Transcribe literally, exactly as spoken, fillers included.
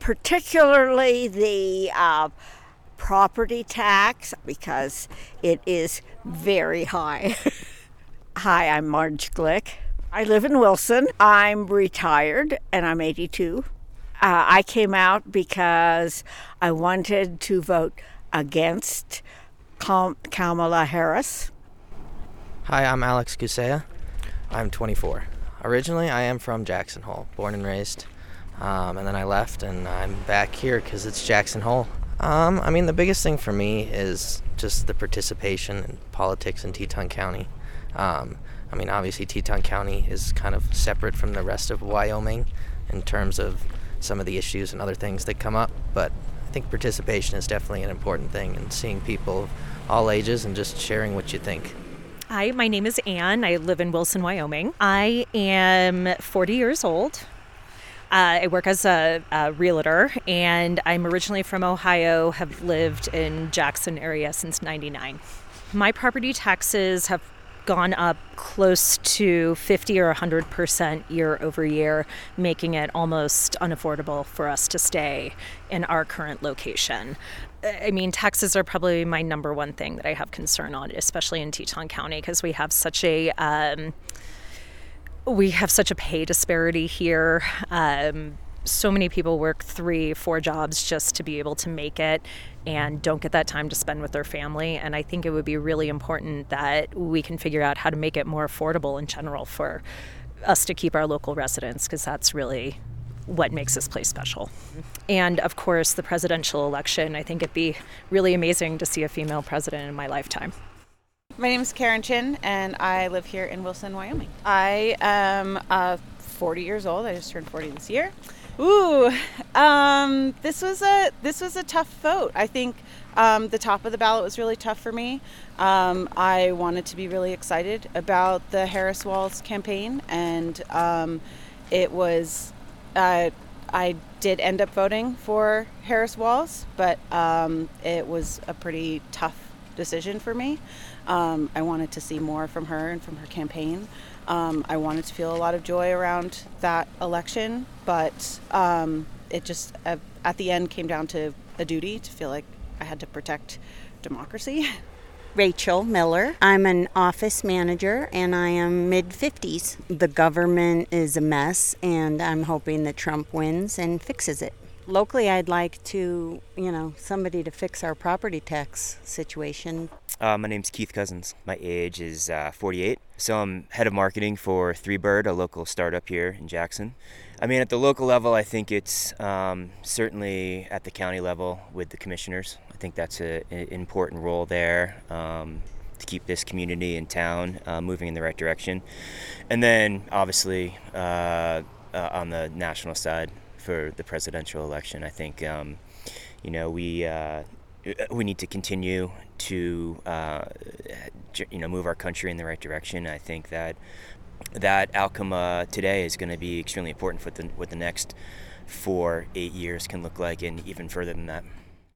particularly the uh, property tax, because it is very high. Hi, I'm Marge Glick. I live in Wilson. I'm retired and I'm eighty-two. Uh, I came out because I wanted to vote against Kamala Harris. Hi, I'm Alex Gusea. I'm twenty-four. Originally, I am from Jackson Hole, born and raised. Um, and then I left, and I'm back here because it's Jackson Hole. Um, I mean, the biggest thing for me is just the participation in politics in Teton County. Um, I mean, obviously, Teton County is kind of separate from the rest of Wyoming in terms of some of the issues and other things that come up, but I think participation is definitely an important thing, and seeing people of all ages and just sharing what you think. Hi, my name is Ann. I live in Wilson, Wyoming. I am forty years old. Uh, I work as a, a realtor, and I'm originally from Ohio, have lived in Jackson area since ninety-nine. My property taxes have gone up close to fifty or one hundred percent year over year, making it almost unaffordable for us to stay in our current location. I mean, taxes are probably my number one thing that I have concern on, especially in Teton County, because we have such a um, we have such a pay disparity here. Um, so many people work three, four jobs just to be able to make it and don't get that time to spend with their family. And I think it would be really important that we can figure out how to make it more affordable in general for us to keep our local residents, because that's really what makes this place special. And of course, the presidential election, I think it'd be really amazing to see a female president in my lifetime. My name is Karen Chin, and I live here in Wilson, Wyoming. I am uh, forty years old. I just turned forty this year. Ooh, um, this was a this was a tough vote. I think um, the top of the ballot was really tough for me. Um, I wanted to be really excited about the Harris Walz campaign, and um, it was. Uh, I did end up voting for Harris Walz, but um, it was a pretty tough decision for me. Um, I wanted to see more from her and from her campaign. Um, I wanted to feel a lot of joy around that election, but um, it just uh, at the end came down to a duty to feel like I had to protect democracy. Rachel Miller. I'm an office manager and I am mid fifties. The government is a mess and I'm hoping that Trump wins and fixes it. Locally, I'd like to, you know, somebody to fix our property tax situation. Uh, my name's Keith Cousins. My age is uh, forty-eight. So I'm head of marketing for Three Bird, a local startup here in Jackson. I mean, at the local level, I think it's um, certainly at the county level with the commissioners. I think that's a, an important role there um, to keep this community and town uh, moving in the right direction. And then, obviously, uh, uh, on the national side for the presidential election, I think, um, you know, we uh, we need to continue to, uh, you know, move our country in the right direction. I think that that outcome uh, today is going to be extremely important for the, what the next four, eight years can look like, and even further than that.